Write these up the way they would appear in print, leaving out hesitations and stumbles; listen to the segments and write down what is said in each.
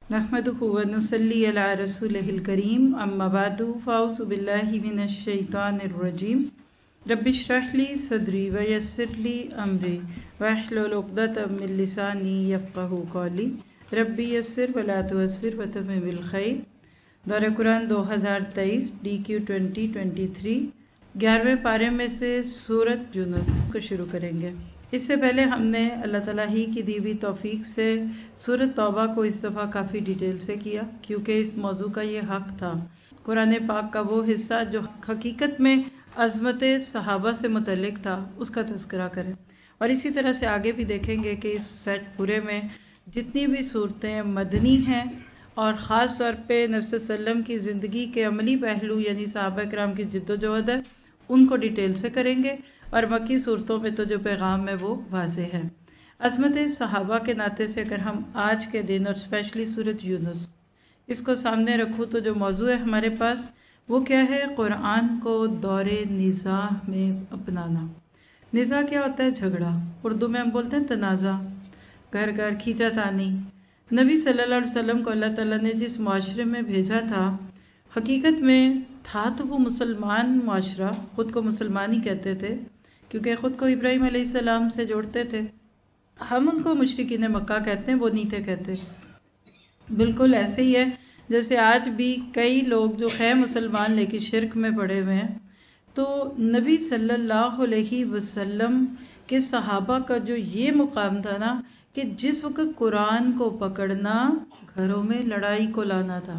नहमदुहु व नुसल्ली अला रसूलिहिल करीम अम्मा बादु फ़ाऊज़ु बिल्लाहि मिनश शैतानिर रजीम रब्बिश्रह ली सदरी व यस्सिर ली अमरी वहलुल उक़दतम मिन लिसानी यफ़क़हू क़ौली रब्बी यस्सिर व ला तुअस्सिर व तमिम बिल खैर। दौरे कुरान 2023 DQ 2023 11वें पारे में से सूरत यूनुस को शुरू करेंगे। इससे पहले हमने अल्लाह ताला ही की दी हुई तौफीक से सूरत तौबा को इस दफ़ा काफ़ी डिटेल से किया, क्योंकि इस मौजू का ये हक़ था। कुरान पाक का वो हिस्सा जो हकीकत में अज़मत सहाबा से मुतल्लिक़ था उसका तज़किरा करें, और इसी तरह से आगे भी देखेंगे कि इस सेट पूरे में जितनी भी सूरतें मदनी हैं और ख़ास तौर पे नबी सल्लल्लाहु अलैहि वसल्लम की ज़िंदगी के अमली पहलू यानी सहाबा किराम की जिद्दोजहद है उनको डिटेल से करेंगे, और मक्की सूरतों में तो जो पैगाम है वो वाज़ेह है। अज़मत सहाबा के नाते से अगर हम आज के दिन और स्पेशली सूरत यूनुस इसको सामने रखूँ तो जो मौजू है हमारे पास वो क्या है? कुरान को दौरे निज़ाह में अपनाना। निज़ाह क्या होता है? झगड़ा। उर्दू में हम बोलते हैं तनाज़ा, घर घर खींचातानी। नबी सल्लल्लाहु अलैहि वसल्लम को अल्लाह ताला ने जिस माशरे में भेजा था, हकीकत में था तो वो मुसलमान माशरा, ख़ुद को मुसलमान ही कहते थे क्योंकि ख़ुद को इब्राहीम अलैहिस्सलाम से जोड़ते थे। हम उनको मुशरिकीन मक्का कहते हैं, वो नहीं थे कहते। बिल्कुल ऐसे ही है जैसे आज भी कई लोग जो है मुसलमान लेकिन शिरक में पड़े हुए हैं। तो नबी सल्लल्लाहु अलैहि वसल्लम के सहाबा का जो ये मुकाम था ना कि जिस वक्त कुरान को पकड़ना घरों में लड़ाई को लाना था,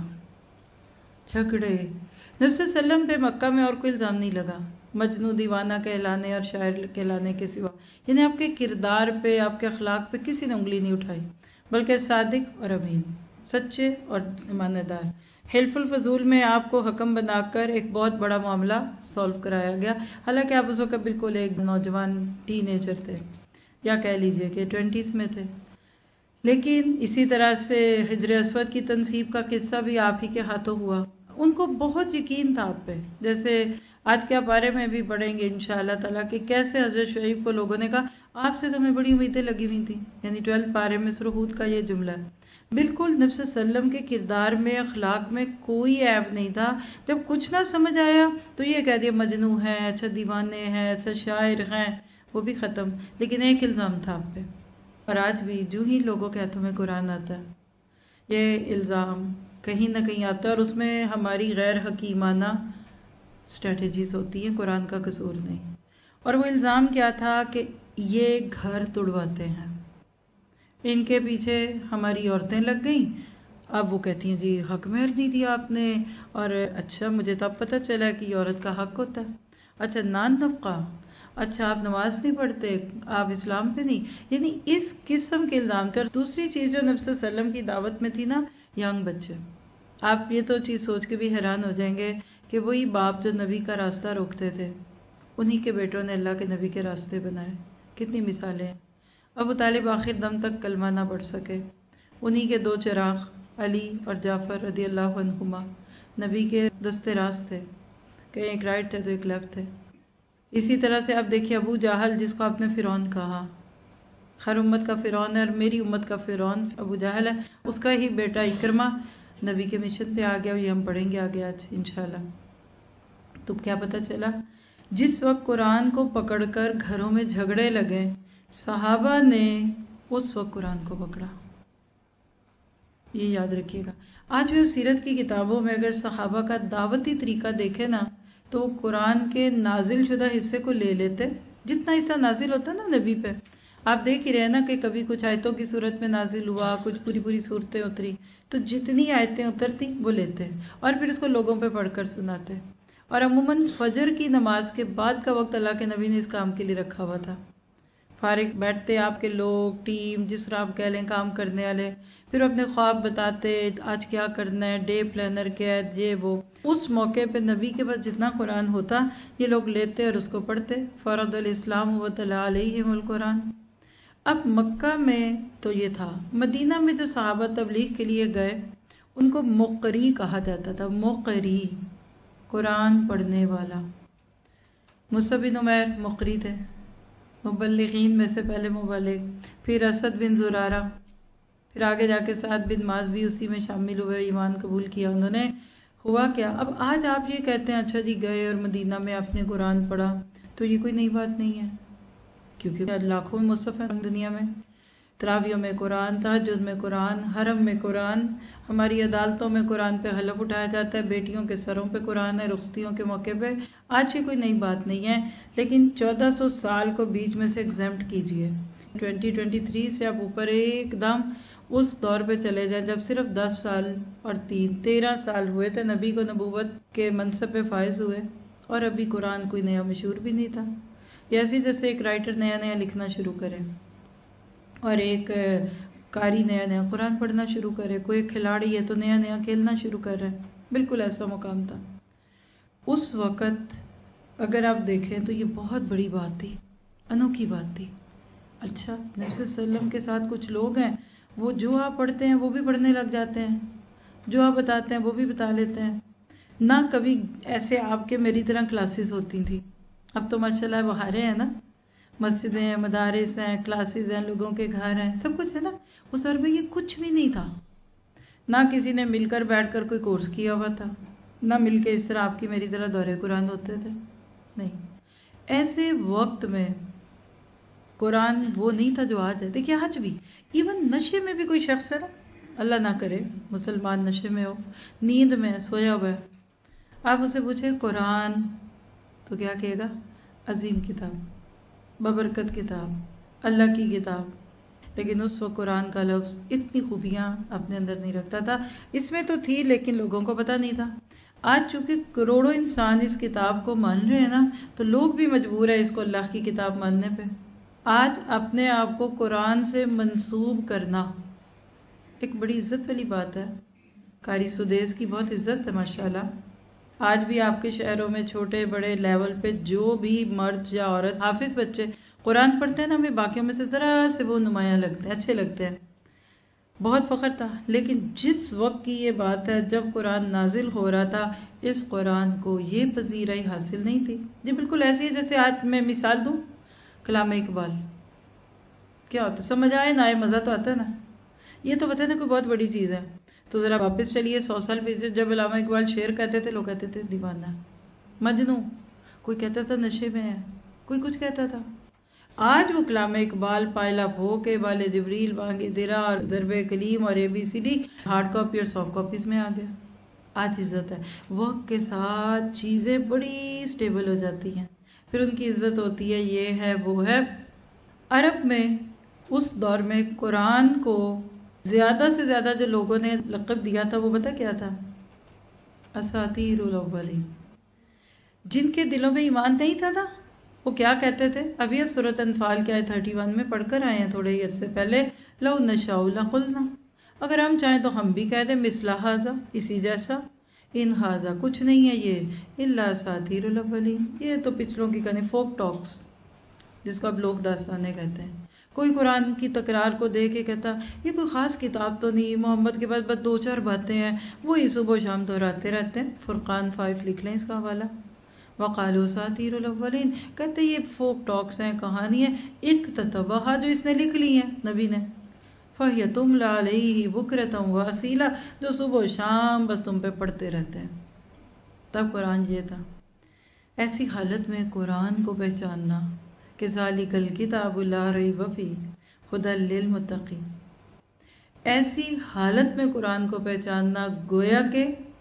झगड़े। नबी सल्लल्लाहु अलैहि वसल्लम पे मक्का में और कोई इल्ज़ाम नहीं लगा मजनू दीवाना कहलाने और शायर कहलाने के सिवा, यानी आपके किरदार पे, आपके अखलाक पे किसी ने उंगली नहीं उठाई, बल्कि सादिक और अमीन, सच्चे और ईमानदार। हिल्फुल फजूल में आपको हकम बनाकर एक बहुत बड़ा मामला सॉल्व कराया गया, हालांकि आप उस वक्त बिल्कुल एक नौजवान टीनेजर थे, या कह लीजिए कि 20s में थे। लेकिन इसी तरह से हिजर अस्वद की तनसीब का किस्सा भी आप ही के हाथों हुआ। उनको बहुत यकीन था आप पे, जैसे आज के बारे में भी पढ़ेंगे इंशाअल्लाह ताला कि कैसे हज़रत शुएब को लोगों ने कहा आपसे तो हमें बड़ी उम्मीदें लगी हुई थी, यानी 12 पारे में सूरह हूद का ये जुमला है। बिल्कुल नबी सल्लल्लाहु अलैहि वसल्लम के किरदार में, अखलाक में कोई ऐब नहीं था। जब कुछ ना समझ आया तो ये कह दिया मजनू हैं, अच्छा दीवाने हैं, अच्छा शायर हैं, वो भी ख़त्म। लेकिन एक इल्ज़ाम था आप पे, और आज भी जो ही लोगों के हाथों में कुरान आता है ये इल्ज़ाम कहीं ना कहीं आता है, और उसमें हमारी गैर हकीमाना स्ट्रेटजीज होती हैं, कुरान का कसूर नहीं। और वो इल्ज़ाम क्या था कि ये घर तुड़वाते हैं, इनके पीछे हमारी औरतें लग गईं। अब वो कहती हैं जी हक महर नहीं दिया आपने, और अच्छा मुझे तो अब पता चला कि औरत का हक होता है। अच्छा नान नफ़क़ा, अच्छा आप नमाज नहीं पढ़ते, आप इस्लाम पे नहीं, यानी इस किस्म के इल्ज़ाम थे। और दूसरी चीज़ जो नबी सल्लल्लाहु अलैहि वसल्लम की दावत में थी ना, यंग बच्चे। आप ये तो चीज़ सोच के भी हैरान हो जाएंगे कि वही बाप जो नबी का रास्ता रोकते थे, उन्हीं के बेटों ने अल्लाह के नबी के रास्ते बनाए। कितनी मिसालें हैं। अबू तालिब आखिर दम तक कलमा ना पढ़ सके, उन्हीं के 2 चिराग अली और जाफ़र रदी अल्लाह अन्हुमा नबी के दस्ते राज थे, कहीं एक राइट थे तो एक लेफ्ट थे। इसी तरह से आप देखिए अबू जाहल, जिसको आपने फ़िरौन कहा, हर उम्मत का फ़िरौन है और मेरी उम्मत का फ़िरौन अबू जाहल है, उसका ही बेटा इकरमा नबी के मिशन पे आ गया, और ये हम पढ़ेंगे आगे आज इंशाल्लाह। तो क्या पता चला, जिस वक्त कुरान को पकड़कर घरों में झगड़े लगे, सहाबा ने उस वक्त कुरान को पकड़ा। ये याद रखिएगा। आज भी सीरत की किताबों में अगर सहाबा का दावती तरीका देखे ना, तो वो कुरान के नाजिल शुदा हिस्से को ले लेते, जितना हिस्सा नाजिल होता है ना नबी पे, आप देख ही रहे ना कि कभी कुछ आयतों की सूरत में नाजिल हुआ, कुछ पूरी पूरी सूरतें उतरी, तो जितनी आयतें उतरती वो लेते और फिर उसको लोगों पे पढ़कर सुनाते। और अमूमन फजर की नमाज के बाद का वक्त अल्लाह के नबी ने इस काम के लिए रखा हुआ था। फारिग बैठते आपके लोग, टीम, जिस तरह आप कह लें काम करने वाले, फिर अपने ख्वाब बताते, आज क्या करना है, डे प्लानर क्या है, ये वो। उस मौके पे नबी के पास जितना कुरान होता ये लोग लेते और उसको पढ़ते। फ़रदल इस्लाम व तला अलैहिमुल कुरान। अब मक्का में तो ये था, मदीना में जो सहाबा तबलीग के लिए गए उनको मुक़री कहा जाता था। मुक़री, कुरान पढ़ने वाला। मुसअब बिन उमैर मुक़री थे, मुबल्लिगीन में से पहले मुबल्लिग। फिर असद बिन ज़ुरारा, پھر آگے جا کے سعد بن معاذ بھی اسی میں شامل ہوئے، ایمان قبول کیا انہوں نے۔ ہوا کیا، اب آج آپ یہ کہتے ہیں اچھا جی گئے اور مدینہ میں آپ نے قرآن پڑھا، تو یہ کوئی نئی بات نہیں ہے، کیونکہ لاکھوں مصحف ہیں دنیا میں، تراویحوں میں قرآن، تہجد میں قرآن، حرم میں قرآن، ہماری عدالتوں میں قرآن پہ حلف اٹھایا جاتا ہے، بیٹیوں کے سروں پہ قرآن ہے، رخصتیوں کے موقع پہ۔ آج یہ کوئی نئی بات نہیں ہے، لیکن 1400 سال کو بیچ میں سے ایگزمپٹ کیجئے۔ 2023 سے آپ اوپر ایک دم اس دور پہ چلے جائیں جب صرف 10 سال اور 13 سال ہوئے تھے نبی کو نبوت کے منصب پہ فائز ہوئے، اور ابھی قرآن کوئی نیا مشہور بھی نہیں تھا۔ ایسے جیسے ایک رائٹر نیا نیا لکھنا شروع کرے اور ایک قاری نیا نیا قرآن پڑھنا شروع کرے، کوئی کھلاڑی ہے تو نیا نیا کھیلنا شروع کر رہا ہے، بالکل ایسا مقام تھا اس وقت۔ اگر آپ دیکھیں تو یہ بہت بڑی بات تھی، انوکھی بات تھی۔ اچھا، نبی صلی اللہ علیہ وسلم کے ساتھ کچھ لوگ ہیں، وہ جو آپ پڑھتے ہیں وہ بھی پڑھنے لگ جاتے ہیں، جو آپ بتاتے ہیں وہ بھی بتا لیتے ہیں۔ نہ کبھی ایسے آپ کے میری طرح کلاسز ہوتی تھی، اب تو ماشاءاللہ بہاریں ہیں نا، مسجدیں ہیں، مدارس ہیں، کلاسز ہیں، لوگوں کے گھر ہیں، سب کچھ ہے نا۔ اس دور میں یہ کچھ بھی نہیں تھا، نہ کسی نے مل کر بیٹھ کر کوئی کورس کیا ہوا تھا، نہ مل کے اس طرح آپ کی میری طرح دورے قرآن ہوتے تھے، نہیں۔ ایسے وقت میں قرآن وہ نہیں تھا جو آج ہے۔ دیکھیے آج بھی ایون نشے میں بھی کوئی شخص ہے نا، اللہ نہ کرے مسلمان نشے میں ہو، نیند میں سویا ہوا ہے، آپ اسے پوچھیں قرآن تو کیا کہے گا؟ عظیم کتاب، ببرکت کتاب، اللہ کی کتاب۔ لیکن اس وقت قرآن کا لفظ اتنی خوبیاں اپنے اندر نہیں رکھتا تھا، اس میں تو تھی لیکن لوگوں کو پتہ نہیں تھا۔ آج چونکہ کروڑوں انسان اس کتاب کو مان رہے ہیں نا، تو لوگ بھی مجبور ہیں اس کو اللہ کی کتاب ماننے پہ۔ آج اپنے آپ کو قرآن سے منسوب کرنا ایک بڑی عزت والی بات ہے، قاری سدیس کی بہت عزت ہے ماشاءاللہ۔ آج بھی آپ کے شہروں میں چھوٹے بڑے لیول پہ جو بھی مرد یا عورت حافظ بچے قرآن پڑھتے ہیں نا، ہمیں باقیوں میں سے ذرا سے وہ نمایاں لگتے ہیں، اچھے لگتے ہیں، بہت فخر تھا۔ لیکن جس وقت کی یہ بات ہے جب قرآن نازل ہو رہا تھا، اس قرآن کو یہ پذیرائی حاصل نہیں تھی۔ یہ بالکل ایسے ہی جیسے آج میں مثال دوں، کلام اقبال کیا ہوتا ہے، سمجھ آئے نہ آئے مزہ تو آتا ہے نا، یہ تو پتہ نا کوئی بہت بڑی چیز ہے۔ تو ذرا واپس چلیے 100 سال پیچھے، جب علامہ اقبال شعر کہتے تھے لوگ کہتے تھے دیوانہ، مجنوں، کوئی کہتا تھا نشے میں ہے، کوئی کچھ کہتا تھا۔ آج وہ کلام اقبال پائلا پھو کے والے جبریل بانگے درا اور ضرب کلیم اور ABCD ہارڈ کاپی اور سافٹ کاپیز میں آ گیا۔ آج عزت ہے، وقت کے ساتھ چیزیں بڑی سٹیبل ہو جاتی ہیں، پھر ان کی عزت ہوتی ہے، یہ ہے وہ ہے۔ عرب میں اس دور میں قرآن کو زیادہ سے زیادہ جو لوگوں نے لقب دیا تھا وہ پتہ کیا تھا؟ اساطیر الاولین۔ جن کے دلوں میں ایمان نہیں تھا نا، وہ کیا کہتے تھے؟ ابھی اب سورۃ انفال کے آیت 31 میں پڑھ کر آئے ہیں تھوڑے ہی عرصے پہلے، لو نشاء لقلنا، اگر ہم چاہیں تو ہم بھی کہہ دیں مثل ھذا، اسی جیسا، ان ھذا کچھ نہیں ہے یہ، الا اساطیر الاولین، یہ تو پچھلوں کی کہانی، فوک ٹاکس، جس کو اب لوک داستانیں کہتے ہیں۔ کوئی قرآن کی تکرار کو دیکھ کے کہتا یہ کوئی خاص کتاب تو نہیں، محمد کے پاس بس 2-4 باتیں ہیں، وہی صبح و شام دہراتے رہتے ہیں۔ فرقان 5 لکھ لیں اس کا حوالہ۔ وقالوا اساطیر الاولین، کہتے یہ فوک ٹاکس ہیں، کہانی ہیں، اکتتبھا جو اس نے لکھ لی ہیں نبی نے، فہی تملی علیہ بکرۃ واصیلا، جو صبح و شام بس تم پہ پڑھتے رہتے ہیں۔ تب قرآن یہ تھا۔ ایسی حالت میں قرآن کو پہچاننا کہ ذالک الکتاب لا ریب فیہ ھدی للمتقین، ایسی حالت میں قرآن کو پہچاننا گویا کہ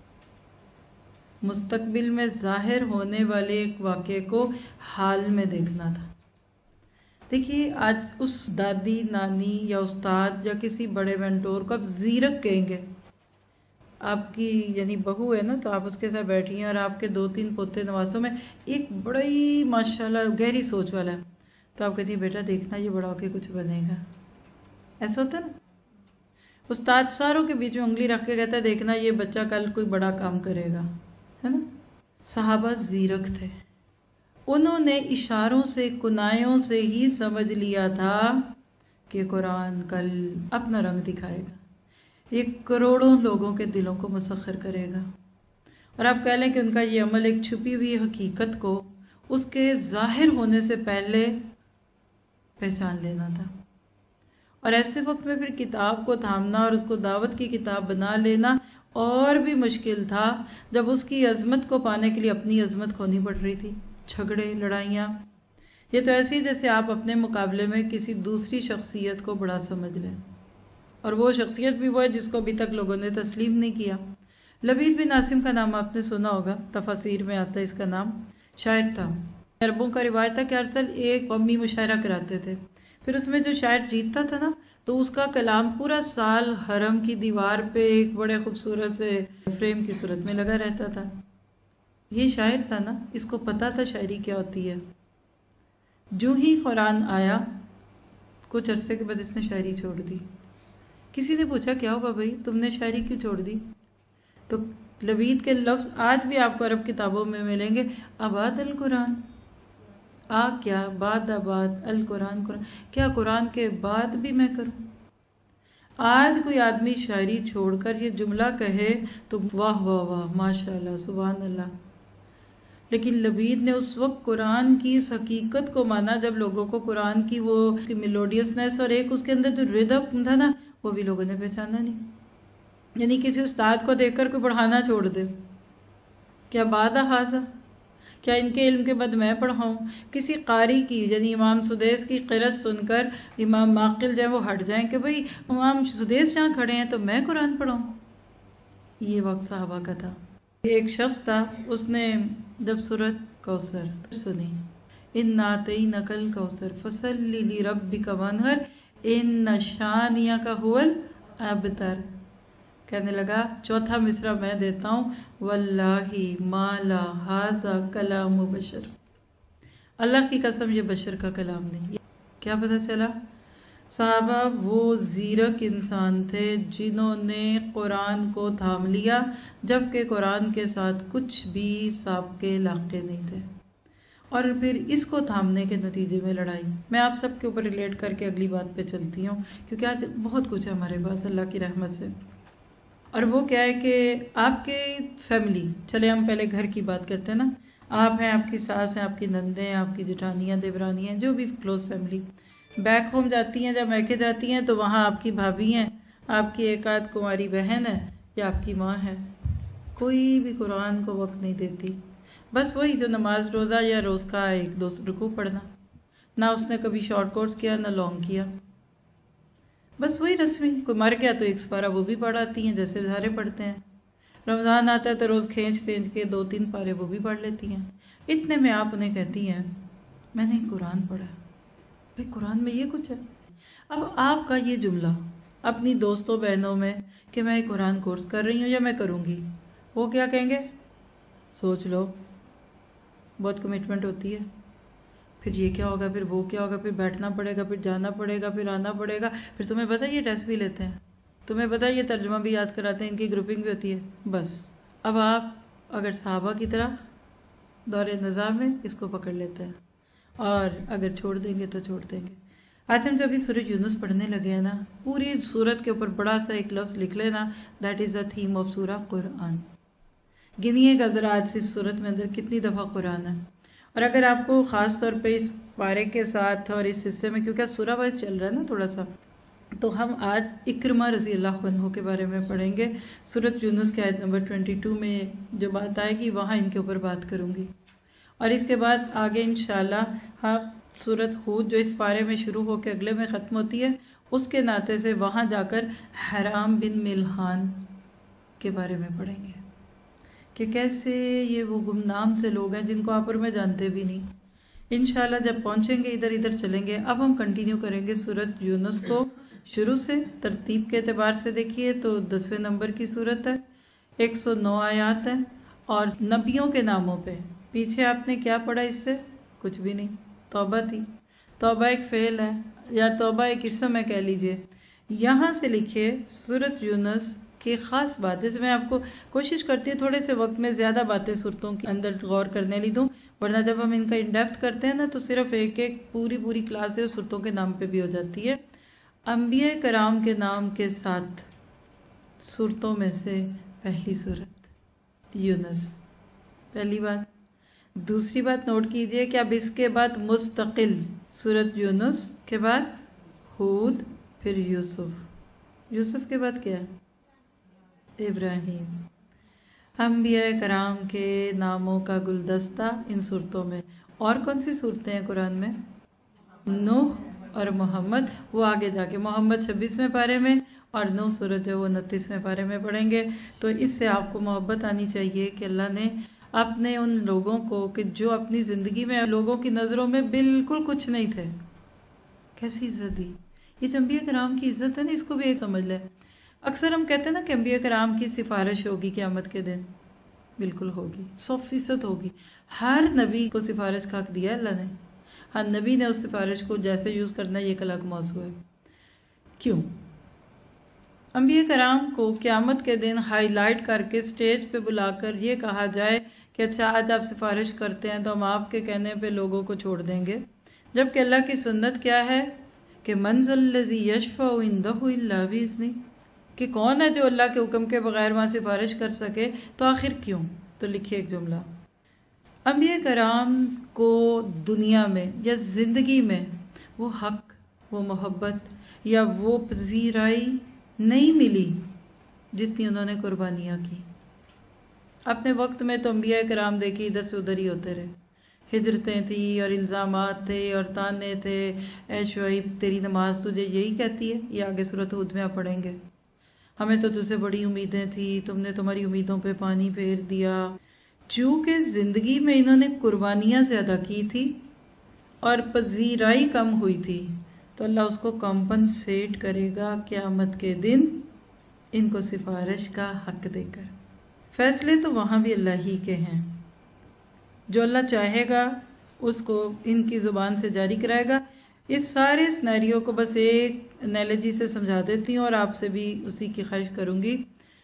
مستقبل میں ظاہر ہونے والے ایک واقعے کو حال میں دیکھنا تھا۔ دیکھیے آج اس دادی، نانی یا استاد یا کسی بڑے مینٹور کو آپ زیرک کہیں گے، آپ کی یعنی بہو ہے نا تو آپ اس کے ساتھ بیٹھی ہیں اور آپ کے 2-3 پوتے نوازوں میں ایک بڑی ماشاءاللہ گہری سوچ والا ہے، تو آپ کہتی ہیں بیٹا دیکھنا یہ بڑا ہو کے کچھ بنے گا، ایسا ہوتا ہے نا۔ استاد ساروں کے بیچ میں انگلی رکھ کے کہتا ہے دیکھنا یہ بچہ کل کوئی بڑا کام کرے گا، ہے نا۔ صحابہ زیرک تھے، انہوں نے اشاروں سے، کنایوں سے ہی سمجھ لیا تھا کہ قرآن کل اپنا رنگ دکھائے گا، یہ کروڑوں لوگوں کے دلوں کو مسخر کرے گا، اور آپ کہہ لیں کہ ان کا یہ عمل ایک چھپی ہوئی حقیقت کو اس کے ظاہر ہونے سے پہلے پہچان لینا تھا۔ اور ایسے وقت میں پھر کتاب کو تھامنا اور اس کو دعوت کی کتاب بنا لینا اور بھی مشکل تھا، جب اس کی عظمت کو پانے کے لیے اپنی عظمت کھونی پڑ رہی تھی، جھگڑے لڑائیاں۔ یہ تو ایسے ہی جیسے آپ اپنے مقابلے میں کسی دوسری شخصیت کو بڑا سمجھ لیں، اور وہ شخصیت بھی وہ ہے جس کو ابھی تک لوگوں نے تسلیم نہیں کیا۔ لبید بن عاصم کا نام آپ نے سنا ہوگا، تفاسیر میں آتا ہے اس کا نام، شاعر تھا۔ عربوں کا روایت تھا کہ ہر سال ایک قومی مشاعرہ کراتے تھے، پھر اس میں جو شاعر جیتتا تھا نا تو اس کا کلام پورا سال حرم کی دیوار پہ ایک بڑے خوبصورت سے فریم کی صورت میں لگا رہتا تھا۔ یہ شاعر تھا نا، اس کو پتا تھا شاعری کیا ہوتی ہے۔ جو ہی قرآن آیا کچھ عرصے کے بعد اس نے شاعری چھوڑ دی۔ کسی نے پوچھا کیا ہوا بھائی، تم نے شاعری کیوں چھوڑ دی؟ تو لبید کے لفظ آج بھی آپ کو عرب کتابوں میں ملیں گے، آباد القرآن، کیا بعد آباد القرآن، قرآن کیا قرآن کے بعد بھی میں کروں؟ آج کوئی آدمی شاعری چھوڑ کر یہ جملہ کہے تو واہ واہ واہ ماشاء اللہ سبحان اللہ، لیکن لبید نے اس وقت قرآن کی اس حقیقت کو مانا جب لوگوں کو قرآن کی وہ میلوڈیسنیس اور ایک اس کے اندر جو ردم تھا نا وہ بھی لوگوں نے پہچانا نہیں۔ یعنی کسی استاد کو دیکھ کر کوئی پڑھانا چھوڑ دے، کیا بعد حاضر، کیا ان کے علم کے بعد میں پڑھاؤں؟ کسی قاری کی یعنی امام سدیس کی قرأت سن کر امام معقل جو ہے وہ ہٹ جائیں کہ بھئی امام سدیس جہاں کھڑے ہیں تو میں قرآن پڑھاؤں۔ یہ وقت صحابہ کا تھا۔ ایک شخص تھا، اس نے جب سورۃ کوثر سنی، اِنَّا أَعْطَيْنَاكَ الْكَوْثَرَ فَصَلِّ لِرَبِّكَ وَانْحَرْ إِنَّ شَانِئَكَ هُوَ الْأَبْتَرُ، کہنے لگا چوتھا مصرع میں دیتا ہوں، واللہ ما لا ھذا کلام بشر، اللہ کی قسم یہ بشر کا کلام نہیں۔ کیا پتہ چلا؟ صحابہ وہ زیرک انسان تھے جنہوں نے قرآن کو تھام لیا جبکہ قرآن کے ساتھ کچھ بھی سابقے لاحقے نہیں تھے، اور پھر اس کو تھامنے کے نتیجے میں لڑائی۔ میں آپ سب کے اوپر ریلیٹ کر کے اگلی بات پہ چلتی ہوں، کیونکہ آج بہت کچھ ہے ہمارے پاس اللہ کی رحمت سے، اور وہ کیا ہے کہ آپ کے فیملی، چلے ہم پہلے گھر کی بات کرتے ہیں نا، آپ ہیں، آپ کی ساس ہیں، آپ کی نندیں ہیں، آپ کی جٹھانیاں، دیورانی ہیں، جو بھی کلوز فیملی، بیک ہوم جاتی ہیں، جب میکے جاتی ہیں تو وہاں آپ کی بھابھی ہیں، آپ کی ایک آدھ کماری بہن ہے یا آپ کی ماں ہے، کوئی بھی قرآن کو وقت نہیں دیتی، بس وہی جو نماز روزہ یا روز کا ایک دو رکوع پڑھنا، نہ اس نے کبھی شارٹ کورس کیا نہ لانگ کیا، بس وہی رسمی، کوئی مر گیا تو ایک سپارہ وہ بھی پڑھ آتی ہیں جیسے سارے پڑھتے ہیں، رمضان آتا ہے تو روز کھینچ کے 2-3 پارے وہ بھی پڑھ لیتی ہیں، اتنے میں آپ انہیں کہتی ہیں میں نے قرآن پڑھا، بھئی قرآن میں یہ کچھ ہے۔ اب آپ کا یہ جملہ اپنی دوستوں بہنوں میں کہ میں قرآن کورس کر رہی ہوں یا میں کروں گی، وہ کیا کہیں گے؟ سوچ لو، بہت کمٹمنٹ ہوتی ہے، پھر یہ کیا ہوگا، پھر وہ کیا ہوگا، پھر بیٹھنا پڑے گا، پھر جانا پڑے گا، پھر آنا پڑے گا، پھر تمہیں پتہ یہ ٹیسٹ بھی لیتے ہیں، تمہیں پتہ یہ ترجمہ بھی یاد کراتے ہیں، ان کی گروپنگ بھی ہوتی ہے۔ بس اب آپ اگر صحابہ کی طرح دور نظام میں اس کو پکڑ لیتے ہیں، اور اگر چھوڑ دیں گے تو چھوڑ دیں گے۔ آج ہم جب بھی سورۃ یونس پڑھنے لگے ہیں نا، پوری سورت کے اوپر بڑا سا ایک لفظ لکھ لینا، that is the theme of سورہ قرآن۔ گنیے گا ذرا آج اس سورت میں اندر کتنی دفعہ قرآن ہے، اور اگر آپ کو خاص طور پہ اس پارے کے ساتھ اور اس حصے میں، کیونکہ اب سورہ وائز چل رہا ہے نا تھوڑا سا، تو ہم آج اکرمہ رضی اللہ عنہ کے بارے میں پڑھیں گے۔ سورۃ یونس کے آیت نمبر 22 میں جو بات آئے گی وہاں ان کے اوپر بات کروں گی، اور اس کے بعد آگے انشاءاللہ ہم سورۃ ہود جو اس پارے میں شروع ہو کے اگلے میں ختم ہوتی ہے، اس کے ناطے سے وہاں جا کر حرام بن ملحان کے بارے میں پڑھیں گے کہ کیسے یہ وہ گمنام سے لوگ ہیں جن کو آپ اور میں جانتے بھی نہیں۔ انشاءاللہ جب پہنچیں گے ادھر چلیں گے۔ اب ہم کنٹینیو کریں گے سورۃ یونس کو شروع سے، ترتیب کے اعتبار سے دیکھیے تو 10ویں نمبر کی سورت ہے، 109 آیات ہیں، اور نبیوں کے ناموں پہ پیچھے آپ نے کیا پڑھا، اس سے کچھ بھی نہیں، توبہ تھی، توبہ ایک فعل ہے یا توبہ ایک اسم ہے کہہ لیجئے۔ یہاں سے لکھیے سورۃ یونس کی خاص بات، جیسے میں آپ کو کوشش کرتی ہوں تھوڑے سے وقت میں زیادہ باتیں صورتوں کے اندر غور کرنے لی دوں، ورنہ جب ہم ان کا ان ڈیپتھ کرتے ہیں نا تو صرف ایک پوری کلاس ہے صورتوں کے نام پہ بھی ہو جاتی ہے۔ انبیاء کرام کے نام کے ساتھ صورتوں میں سے پہلی صورت یونس، پہلی بات۔ دوسری بات نوٹ کیجئے کہ اب اس کے بعد مستقل سورۃ یونس کے بعد ہود، پھر یوسف کے بعد کیا ہے؟ ابراہیم۔ انبیاء کرام کے ناموں کا گلدستہ ان صورتوں میں۔ اور کون سی صورتیں ہیں قرآن میں؟ نوح اور محمد، وہ آگے جا کے محمد 26ویں پارے میں اور نوح سورت جو وہ 29ویں پارے میں پڑھیں گے۔ تو اس سے آپ کو محبت آنی چاہیے کہ اللہ نے اپنے ان لوگوں کو کہ جو اپنی زندگی میں لوگوں کی نظروں میں بالکل کچھ نہیں تھے، کیسی عزت دی۔ یہ جو انبیاء کرام کی عزت ہے نا، اس کو بھی ایک سمجھ لیں۔ اکثر ہم کہتے ہیں نا کہ انبیاء کرام کی سفارش ہوگی قیامت کے دن، بالکل ہوگی، 100% ہوگی۔ ہر نبی کو سفارش کا حق دیا اللہ نے، ہر نبی نے اس سفارش کو جیسے یوز کرنا ہے، یہ ایک الگ موضوع ہے۔ کیوں؟ انبیاء کرام کو قیامت کے دن ہائی لائٹ کر کے سٹیج پہ بلا کر یہ کہا جائے کہ اچھا آج آپ سفارش کرتے ہیں تو ہم آپ کے کہنے پہ لوگوں کو چھوڑ دیں گے، جبکہ اللہ کی سنت کیا ہے کہ من ذا الذی یشفع عندہ الا باذنہ، کہ کون ہے جو اللہ کے حکم کے بغیر وہاں سفارش کر سکے؟ تو آخر کیوں؟ تو لکھیے ایک جملہ، انبیاء کرام کو دنیا میں یا زندگی میں وہ حق، وہ محبت یا وہ پذیرائی نہیں ملی جتنی انہوں نے قربانیاں کی۔ اپنے وقت میں تو انبیاء کرام دیکھیں ادھر سے ادھر ہی ہوتے رہے، ہجرتیں تھیں اور الزامات تھے اور تانے تھے، اے شعیب تیری نماز تجھے یہی کہتی ہے، یہ آگے سورۃ ہود میں آپ پڑھیں گے، ہمیں تو تجھ سے بڑی امیدیں تھیں، تم نے تمہاری امیدوں پہ پانی پھیر دیا۔ چونکہ زندگی میں انہوں نے قربانیاں زیادہ کی تھی اور پذیرائی کم ہوئی تھی، تو اللہ اس کو کمپنسیٹ کرے گا قیامت کے دن ان کو سفارش کا حق دے کر۔ فیصلے تو وہاں بھی اللہ ہی کے ہیں، جو اللہ چاہے گا اس کو ان کی زبان سے جاری کرائے گا۔ اس سارے سینیریو کو بس ایک انالوجی سے سمجھا دیتی ہوں اور آپ سے بھی اسی کی خواہش کروں گی۔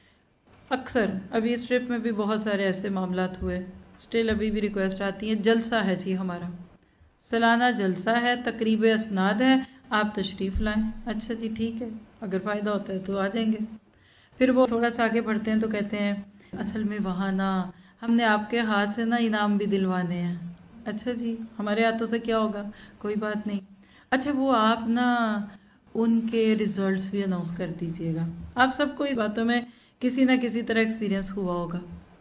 اکثر ابھی اس ٹرپ میں بھی بہت سارے ایسے معاملات ہوئے، اسٹل ابھی بھی ریکویسٹ آتی ہیں، جلسہ ہے جی ہمارا سالانہ جلسہ ہے، تقریب اسناد ہے، آپ تشریف لائیں۔ اچھا جی ٹھیک ہے، اگر فائدہ ہوتا ہے تو آ جائیں گے۔ پھر وہ تھوڑا سا آگے بڑھتے ہیں تو کہتے ہیں اصل میں وہاں نا ہم نے آپ کے ہاتھ سے نا انعام بھی دلوانے ہیں۔ اچھا جی ہمارے ہاتھوں سے کیا ہوگا، کوئی بات نہیں۔ اچھا وہ آپ نا ان کے ریزلٹس بھی اناؤنس کر دیجئے گا۔ آپ سب کو اس باتوں میں کسی نہ کسی طرح ایکسپیرینس ہوا ہوگا۔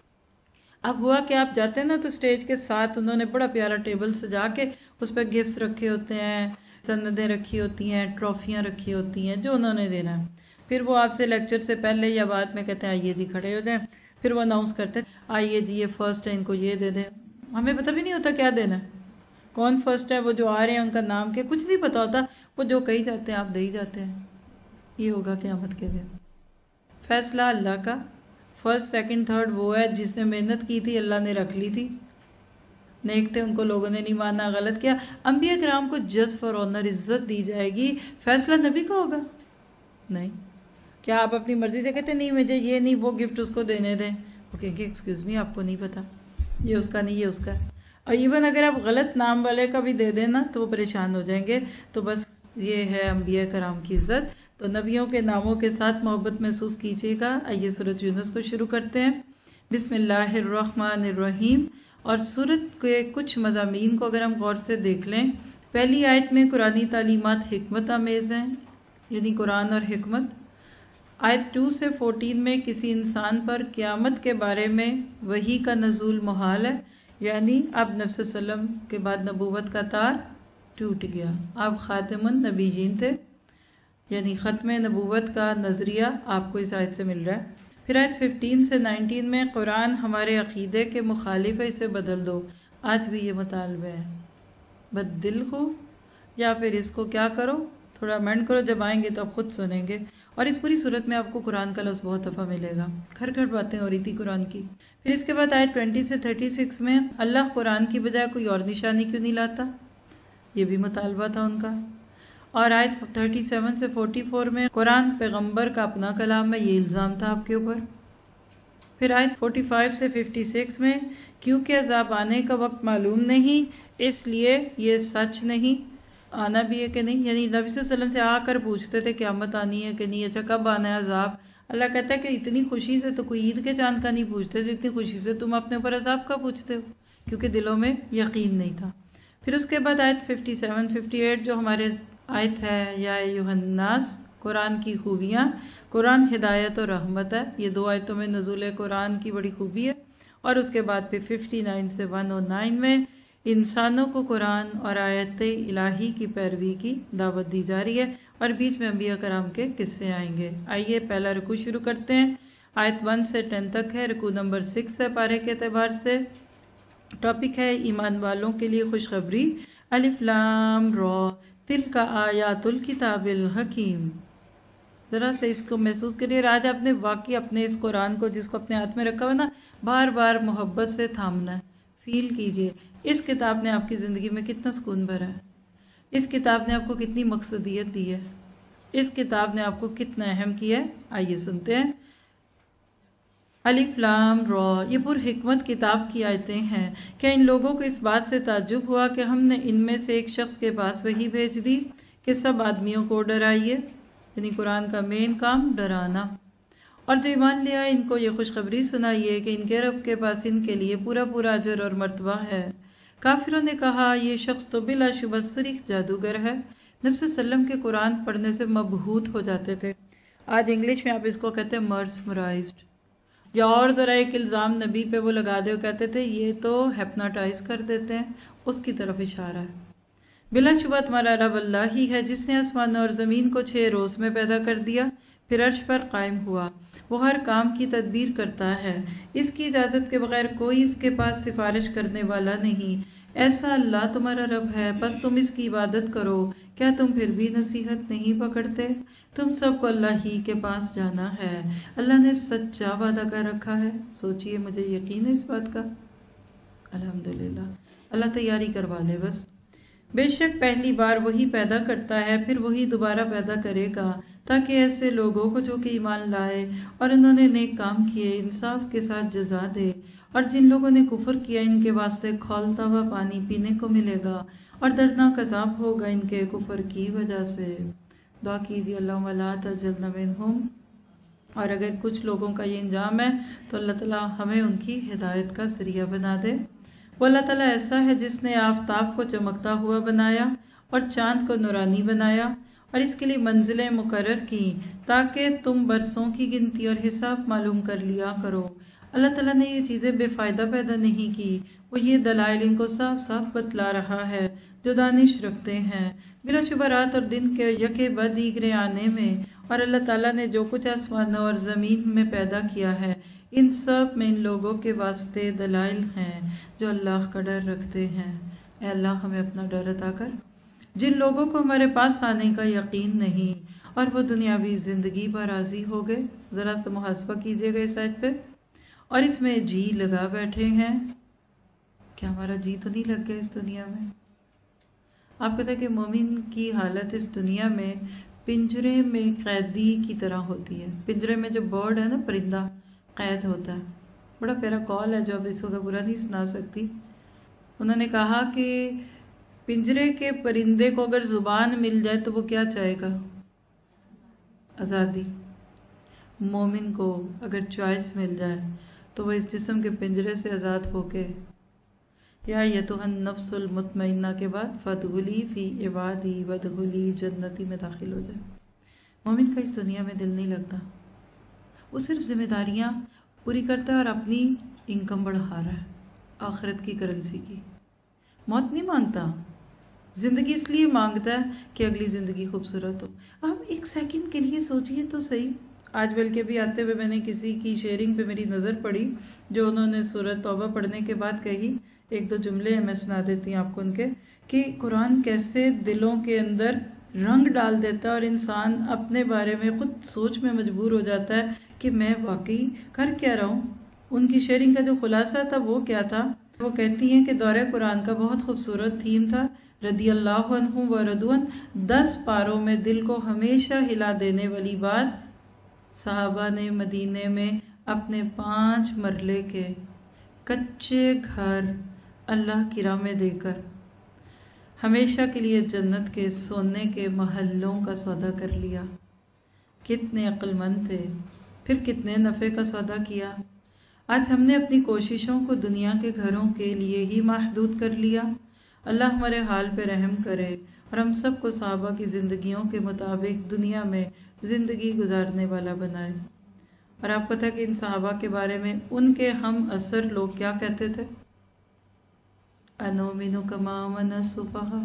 اب ہوا کہ آپ جاتے ہیں نا تو سٹیج کے ساتھ انہوں نے بڑا پیارا ٹیبل سجا کے اس پہ گفٹس رکھے ہوتے ہیں، سندیں رکھی ہوتی ہیں، ٹرافیاں رکھی ہوتی ہیں جو انہوں نے دینا ہے۔ پھر وہ آپ سے لیکچر سے پہلے یا بعد میں کہتے ہیں آئیے جی کھڑے ہو جائیں، پھر وہ اناؤنس کرتے ہیں آئیے جی یہ فرسٹ ہے ان کو یہ دے دیں۔ ہمیں پتہ بھی نہیں ہوتا کیا دینا ہے، کون فرسٹ ہے، وہ جو آ رہے ہیں ان کا نام کیا، کچھ نہیں پتا ہوتا، وہ جو کہی جاتے ہیں آپ دے ہی جاتے ہیں۔ یہ ہوگا قیامت کے دن، فیصلہ اللہ کا۔ فرسٹ سیکنڈ تھرڈ وہ ہے جس نے محنت کی تھی، اللہ نے رکھ لی تھی، نیک تھے ان کو لوگوں نے نہیں مانا، غلط کیا۔ انبیاء کرام کو جسٹ فار آنر عزت دی جائے گی، فیصلہ نبی کا ہوگا؟ نہیں۔ کیا آپ اپنی مرضی سے کہتے نہیں مجھے یہ نہیں وہ گفٹ اس کو دینے دیں؟ وہ کہیں گے ایکسکیوز می آپ کو نہیں پتا، یہ اس کا نہیں یہ اس کا ہے۔ اور ایون اگر آپ غلط نام والے کا بھی دے دیں نا تو وہ پریشان ہو جائیں گے۔ تو بس یہ ہے انبیاء کرام کی عزت۔ تو نبیوں کے ناموں کے ساتھ محبت محسوس کیجیے گا۔ آئیے سورۃ یونس کو شروع کرتے ہیں۔ بسم اللہ الرحمن الرحیم۔ اور سورت کے کچھ مضامین کو اگر ہم غور سے دیکھ لیں، پہلی آیت میں قرآنی تعلیمات حکمت آمیز ہیں، یعنی قرآن اور حکمت۔ آیت 2 سے 14 میں کسی انسان پر قیامت کے بارے میں وحی کا نزول محال ہے، یعنی اب نبی صلی اللہ علیہ وسلم کے بعد نبوت کا تار ٹوٹ گیا، آپ خاتم النبیین تھے، یعنی ختم نبوت کا نظریہ آپ کو اس آیت سے مل رہا ہے۔ پھر آیت 15 سے 19 میں قرآن ہمارے عقیدے کے مخالف ہے، اسے بدل دو۔ آج بھی یہ مطالبہ ہے، بدل ہو یا پھر اس کو کیا کرو، تھوڑا امینڈ کرو، جب آئیں گے تو آپ خود سنیں گے۔ اور اس پوری صورت میں آپ کو قرآن کا لفظ بہت دفعہ ملے گا، گھر گھر باتیں ہو رہی تھی قرآن کی۔ پھر اس کے بعد آیت 20 سے 36 میں اللہ قرآن کی بجائے کوئی اور نشانی کیوں نہیں لاتا، یہ بھی مطالبہ تھا ان کا۔ اور آیت 37 سے 44 میں قرآن پیغمبر کا اپنا کلام ہے، یہ الزام تھا آپ کے اوپر۔ پھر آیت 45 سے 56 میں کیونکہ عذاب آنے کا وقت معلوم نہیں اس لیے یہ سچ نہیں، آنا بھی ہے کہ نہیں، یعنی نبی صلی اللہ علیہ وسلم سے آ کر پوچھتے تھے قیامت آنی ہے کہ نہیں، اچھا کب آنا ہے عذاب۔ اللہ کہتا ہے کہ اتنی خوشی سے تو کوئی عید کے چاند کا نہیں پوچھتے تھے، اتنی خوشی سے تم اپنے اوپر عذاب کا پوچھتے ہو، کیونکہ دلوں میں یقین نہیں تھا۔ پھر اس کے بعد آیت 57 58 جو ہمارے آیت ہے یا ایھا الناس، قرآن کی خوبیاں، قرآن ہدایت اور رحمت ہے، یہ 2 آیتوں میں نزول قرآن کی بڑی خوبی ہے۔ اور اس کے بعد پھر 59 سے 109 میں انسانوں کو قرآن اور آیت الہی کی پیروی کی دعوت دی جا رہی ہے، اور بیچ میں انبیاء کرام کے قصے آئیں گے۔ آئیے پہلا رکوع شروع کرتے ہیں۔ آیت 1 سے 10 تک ہے، رکوع نمبر 6 ہے پارے کے اعتبار سے۔ ٹاپک ہے ایمان والوں کے لیے خوشخبری۔ الف لام را تلک آیات الکتاب الحکیم۔ ذرا سے اس کو محسوس کریے، آج آپ نے واقعی اپنے اس قرآن کو جس کو اپنے ہاتھ میں رکھا ہوا نا، بار بار محبت سے تھامنا ہے، فیل کیجئے اس کتاب نے آپ کی زندگی میں کتنا سکون بھرا ہے، اس کتاب نے آپ کو کتنی مقصدیت دی ہے، اس کتاب نے آپ کو کتنا اہم کیا ہے۔ آئیے سنتے ہیں۔ الف لام را، یہ پر حکمت کتاب کی آیتیں ہیں۔ کیا ان لوگوں کو اس بات سے تعجب ہوا کہ ہم نے ان میں سے ایک شخص کے پاس وحی بھیج دی کہ سب آدمیوں کو ڈرائیے، یعنی قرآن کا مین کام ڈرانا، اور جو ایمان لے آئے ان کو یہ خوشخبری سنائیے کہ ان کے رب کے پاس ان کے لیے پورا پورا اجر اور مرتبہ ہے۔ کافروں نے کہا یہ شخص تو بلا شبہ صریح جادوگر ہے۔ نبی صلی اللہ علیہ وسلم کے قرآن پڑھنے سے مبہوت ہو جاتے تھے۔ آج انگلش میں آپ اس کو کہتے ہیں مرسمرائزڈ، یا اور ذرا ایک الزام نبی پہ وہ لگا دے، کہتے تھے یہ تو ہیپناٹائز کر دیتے ہیں، اس کی طرف اشارہ ہے۔ بلا شبہ تمہارا رب اللہ ہی ہے جس نے آسمان اور زمین کو 6 روز میں پیدا کر دیا، پھر عرش پر قائم ہوا۔ وہ ہر کام کی تدبیر کرتا ہے، اس کی اجازت کے بغیر کوئی اس کے پاس سفارش کرنے والا نہیں۔ ایسا اللہ تمہارا رب ہے، بس تم اس کی عبادت کرو۔ کیا تم پھر بھی نصیحت نہیں پکڑتے؟ تم سب کو اللہ ہی کے پاس جانا ہے۔ اللہ نے سچا وعدہ کر رکھا ہے، سوچئے مجھے یقین ہے اس بات کا۔ الحمدللہ، اللہ تیاری کروا لے بس۔ بے شک پہلی بار وہی پیدا کرتا ہے، پھر وہی دوبارہ پیدا کرے گا، تاکہ ایسے لوگوں کو جو کہ ایمان لائے اور انہوں نے نیک کام کیے انصاف کے ساتھ جزا دے، اور جن لوگوں نے کفر کیا ان کے واسطے کھولتا ہوا پانی پینے کو ملے گا، اور دردناک عذاب ہوگا ان کے کفر کی وجہ سے۔ دعا کیجیے اللہم لا تجعلنا منہم، اور اگر کچھ لوگوں کا یہ انجام ہے تو اللہ تعالیٰ ہمیں ان کی ہدایت کا ذریعہ بنا دے۔ وہ اللہ تعالیٰ ایسا ہے جس نے آفتاب کو چمکتا ہوا بنایا اور چاند کو نورانی بنایا، اور اس کے لیے منزلیں مقرر کی تاکہ تم برسوں کی گنتی اور حساب معلوم کر لیا کرو۔ اللہ تعالیٰ نے یہ چیزیں بے فائدہ پیدا نہیں کی، وہ یہ دلائل ان کو صاف صاف بتلا رہا ہے جو دانش رکھتے ہیں۔ بلا شبہ رات اور دن کے یکے بعد دیگرے آنے میں، اور اللہ تعالیٰ نے جو کچھ آسمانوں اور زمین میں پیدا کیا ہے ان سب میں ان لوگوں کے واسطے دلائل ہیں جو اللہ کا ڈر رکھتے ہیں۔ اے اللہ ہمیں اپنا ڈر عطا کر۔ جن لوگوں کو ہمارے پاس آنے کا یقین نہیں اور وہ دنیاوی زندگی پر راضی ہو گئے، ذرا سا محاسبہ کیجئے گا اس آیت پہ، اور اس میں جی لگا بیٹھے ہیں۔ کیا ہمارا جی تو نہیں لگ گیا اس دنیا میں؟ آپ کہتے ہیں کہ مومن کی حالت اس دنیا میں پنجرے میں قیدی کی طرح ہوتی ہے۔ پنجرے میں جو برڈ ہے نا، پرندہ قید ہوتا ہے۔ بڑا پیارا کال ہے جو اب اس وقت پورا نہیں سنا سکتی۔ انہوں نے کہا کہ پنجرے کے پرندے کو اگر زبان مل جائے تو وہ کیا چاہے گا؟ آزادی۔ مومن کو اگر چوائس مل جائے تو وہ اس جسم کے پنجرے سے آزاد ہو کے یا ایتھا النفس المطمئنہ کے بعد فادخلی فی عبادی وادخلی جنتی میں داخل ہو جائے۔ مومن کا اس دنیا میں دل نہیں لگتا، وہ صرف ذمہ داریاں پوری کرتا ہے اور اپنی انکم بڑھا رہا ہے، آخرت کی کرنسی کی۔ موت نہیں مانگتا، زندگی اس لیے مانگتا ہے کہ اگلی زندگی خوبصورت ہو۔ اب ایک سیکنڈ کے لیے سوچئے تو صحیح، آج بلکہ بھی آتے ہوئے میں نے کسی کی شیئرنگ پہ میری نظر پڑی جو انہوں نے سورۃ توبہ پڑھنے کے بعد کہی، 1-2 جملے ہیں میں سنا دیتی ہوں آپ کو ان کے، کہ قرآن کیسے دلوں کے اندر رنگ ڈال دیتا ہے اور انسان اپنے بارے میں خود سوچ میں مجبور ہو جاتا ہے کہ میں واقعی کر کیا رہا ہوں۔ ان کی شیئرنگ کا جو خلاصہ تھا وہ کیا تھا؟ وہ کہتی ہیں کہ دورہ قرآن کا بہت خوبصورت تھیم تھا، رضی اللہ عنہ و رضوا عنہ، 10 پاروں میں دل کو ہمیشہ ہلا دینے والی بات، صحابہ نے مدینے میں اپنے 5 مرلے کے کچے گھر اللہ کی راہ میں دے کر ہمیشہ کے لیے جنت کے سونے کے محلوں کا سودا کر لیا۔ کتنے عقل مند تھے، پھر کتنے نفع کا سودا کیا۔ آج ہم نے اپنی کوششوں کو دنیا کے گھروں کے لیے ہی محدود کر لیا۔ اللہ ہمارے حال پہ رحم کرے اور ہم سب کو صحابہ کی زندگیوں کے مطابق دنیا میں زندگی گزارنے والا بنائے۔ اور آپ کو پتہ ہے کہ ان صحابہ کے بارے میں ان کے ہم عصر لوگ کیا کہتے تھے؟ انؤمن کما آمن السفہاء۔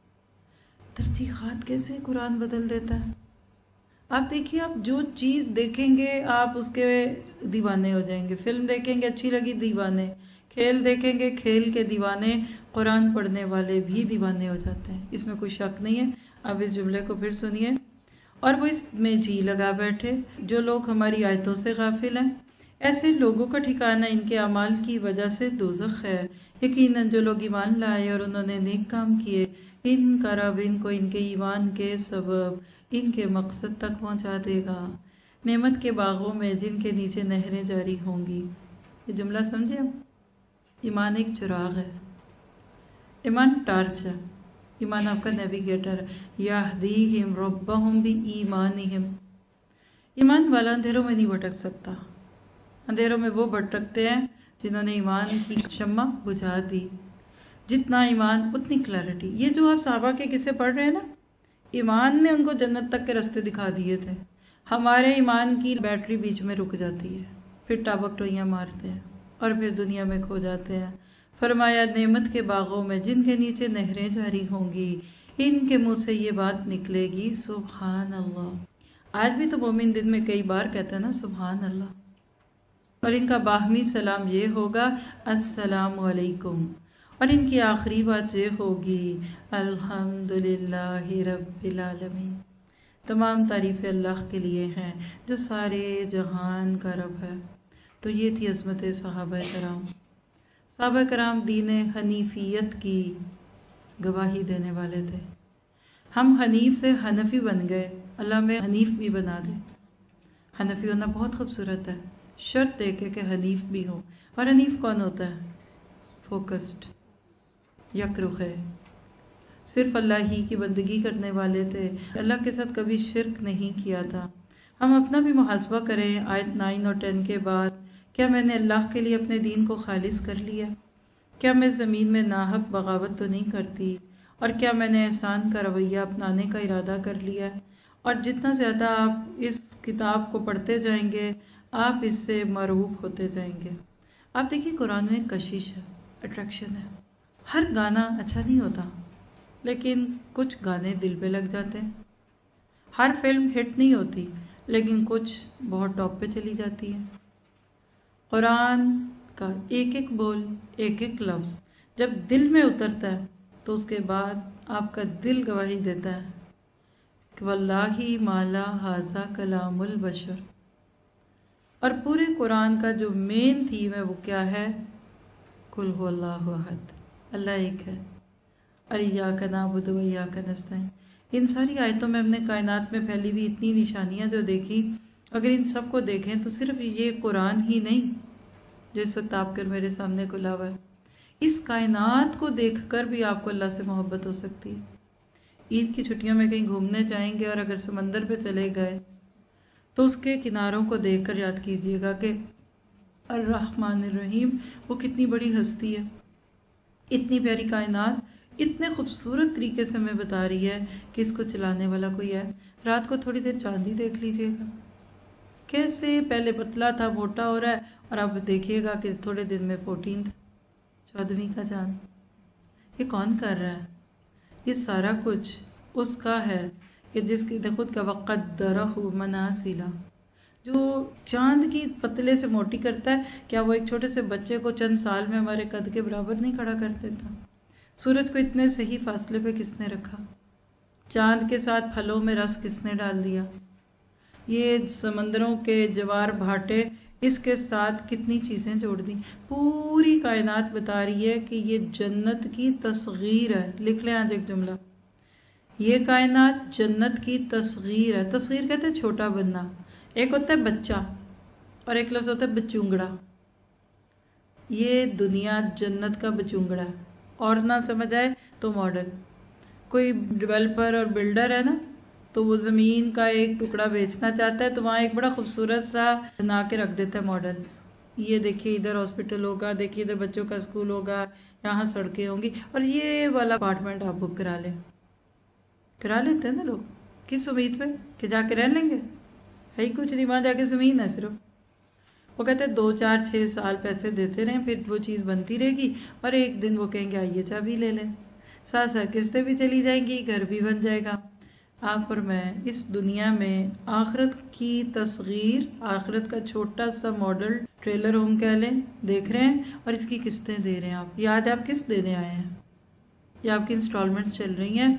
ترجیحات کیسے قرآن بدل دیتا ہے۔ آپ دیکھیے، آپ جو چیز دیکھیں گے آپ اس کے دیوانے ہو جائیں گے۔ فلم دیکھیں گے اچھی لگی، دیوانے۔ کھیل دیکھیں گے، کھیل کے دیوانے۔ قرآن پڑھنے والے بھی دیوانے ہو جاتے ہیں، اس میں کوئی شک نہیں ہے۔ اب اس جملے کو پھر سنیے، اور وہ اس میں جی لگا بیٹھے جو لوگ ہماری آیتوں سے غافل ہیں، ایسے لوگوں کا ٹھکانہ ان کے اعمال کی وجہ سے دوزخ ہے۔ یقیناً جو لوگ ایمان لائے اور انہوں نے نیک کام کیے، ان کا رب ان کو ان کے ایمان کے سبب ان کے مقصد تک پہنچا دے گا، نعمت کے باغوں میں جن کے نیچے نہریں جاری ہوں گی۔ یہ جملہ سمجھے؟ ایمان ایک چراغ ہے، ایمان ٹارچ ہے، ایمان آپ کا نیویگیٹر ہے۔ یہدیہم ربہم بایمانہم۔ ایمان والا اندھیروں میں نہیں بھٹک سکتا۔ اندھیروں میں وہ بھٹکتے ہیں جنہوں نے ایمان کی شمع بجھا دی۔ جتنا ایمان اتنی کلیرٹی۔ یہ جو آپ صحابہ کے قصے پڑھ رہے ہیں نا، ایمان نے ان کو جنت تک کے راستے دکھا دیے تھے۔ ہمارے ایمان کی بیٹری بیچ میں رک جاتی ہے، پھر ٹابک ٹوئیاں مارتے ہیں اور پھر دنیا میں کھو جاتے ہیں۔ فرمایا نعمت کے باغوں میں جن کے نیچے نہریں جاری ہوں گی، ان کے منہ سے یہ بات نکلے گی سبحان اللہ۔ آج بھی تو مومن دن میں کئی بار کہتے ہیں نا سبحان اللہ۔ اور ان کا باہمی سلام یہ ہوگا السلام علیکم، اور ان کی آخری بات یہ ہوگی الحمدللہ رب العالمین۔ تمام تعریفیں اللہ کے لیے ہیں جو سارے جہان کا رب ہے۔ تو یہ تھی عظمت صحابہ کرام۔ صحابہ کرام دین حنیفیت کی گواہی دینے والے تھے۔ ہم حنیف سے حنفی بن گئے، اللہ میں حنیف بھی بنا دے۔ حنفی ہونا بہت خوبصورت ہے، شرط دے کے کہ حنیف بھی ہو۔ اور حنیف کون ہوتا ہے؟ فوکسڈ، یک رخ ہے، صرف اللہ ہی کی بندگی کرنے والے تھے، اللہ کے ساتھ کبھی شرک نہیں کیا تھا۔ ہم اپنا بھی محاسبہ کریں آیت 9 اور 10 کے بعد، کیا میں نے اللہ کے لیے اپنے دین کو خالص کر لیا؟ کیا میں زمین میں ناحق بغاوت تو نہیں کرتی؟ اور کیا میں نے احسان کا رویہ اپنانے کا ارادہ کر لیا؟ اور جتنا زیادہ آپ اس کتاب کو پڑھتے جائیں گے آپ اس سے مرعوب ہوتے جائیں گے۔ آپ دیکھیے قرآن میں کشش ہے، اٹریکشن ہے۔ ہر گانا اچھا نہیں ہوتا، لیکن کچھ گانے دل پہ لگ جاتے ہیں۔ ہر فلم ہٹ نہیں ہوتی، لیکن کچھ بہت ٹاپ پہ چلی جاتی ہے۔ قرآن کا ایک ایک بول، ایک ایک لفظ جب دل میں اترتا ہے تو اس کے بعد آپ کا دل گواہی دیتا ہے کہ واللہ ما لا ھذا کلام البشر۔ اور پورے قرآن کا جو مین تھیم ہے وہ کیا ہے؟ قل ھو اللہ احد، اللہ ایک ہے، اور ایاک نعبد و ایاک نستعین۔ ان ساری آیتوں میں ہم نے کائنات میں پھیلی ہوئی اتنی نشانیاں جو دیکھی، اگر ان سب کو دیکھیں تو صرف یہ قرآن ہی نہیں جو اس وقت آپ کر میرے سامنے کھلا ہوا ہے، اس کائنات کو دیکھ کر بھی آپ کو اللہ سے محبت ہو سکتی ہے۔ عید کی چھٹیوں میں کہیں گھومنے جائیں گے اور اگر سمندر پہ چلے گئے تو اس کے کناروں کو دیکھ کر یاد کیجئے گا کہ الرحمن الرحیم وہ کتنی بڑی ہستی ہے، اتنی پیاری کائنات اتنے خوبصورت طریقے سے ہمیں بتا رہی ہے کہ اس کو چلانے والا کوئی ہے۔ رات کو تھوڑی دیر چاندی دیکھ لیجئے گا، کیسے پہلے پتلا تھا موٹا ہو رہا ہے، اور اب دیکھیے گا کہ تھوڑے دن میں 14 کا چاند۔ یہ کون کر رہا ہے؟ یہ سارا کچھ اس کا ہے کہ جس کی خود کا وَقَدَّرَهُ مَنَازِلَ، جو چاند کی پتلے سے موٹی کرتا ہے، کیا وہ ایک چھوٹے سے بچے کو چند سال میں ہمارے قد کے برابر نہیں کھڑا کر دیتا؟ سورج کو اتنے صحیح فاصلے پہ کس نے رکھا؟ چاند کے ساتھ پھلوں میں رس کس نے ڈال دیا؟ یہ سمندروں کے جوار بھاٹے اس کے ساتھ کتنی چیزیں جوڑ دی۔ پوری کائنات بتا رہی ہے کہ یہ جنت کی تصغیر ہے۔ لکھ لیں آج ایک جملہ، یہ کائنات جنت کی تصغیر ہے۔ تصغیر کہتے ہیں چھوٹا بننا، ایک ہوتا ہے بچہ اور ایک لفظ ہوتا ہے بچونگڑا۔ یہ دنیا جنت کا بچونگڑا ہے، اور نہ سمجھ آئے تو ماڈل۔ کوئی ڈیولپر اور بلڈر ہے نا، تو وہ زمین کا ایک ٹکڑا بیچنا چاہتا ہے تو وہاں ایک بڑا خوبصورت سا بنا کے رکھ دیتا ہے ماڈل۔ یہ دیکھیے ادھر ہاسپٹل ہوگا، دیکھیے ادھر بچوں کا اسکول ہوگا، یہاں سڑکیں ہوں گی، اور یہ والا اپارٹمنٹ آپ بک کرا لیں۔ کرا لیتے ہیں نا لوگ، کس امید پہ کہ جا کے رہ لیں گے؟ ہے ہی کچھ نہیں، وہاں جا کے زمین ہے صرف. وہ کہتے ہیں 2 4 6 سال پیسے دیتے رہیں، پھر وہ چیز بنتی رہے گی اور ایک دن وہ کہیں گے آئیے چابی لے لیں، ساتھ ساتھ قسطیں بھی چلی جائیں گی، گھر بھی بن جائے گا. آپ اور میں اس دنیا میں آخرت کی تصغیر، آخرت کا چھوٹا سا ماڈل ٹریلر ہوم کہہ لیں، دیکھ رہے ہیں اور اس کی قسطیں دے رہے ہیں. آپ یا آج آپ قسط دینے آئے ہیں یا آپ کی انسٹالمنٹس چل رہی ہیں.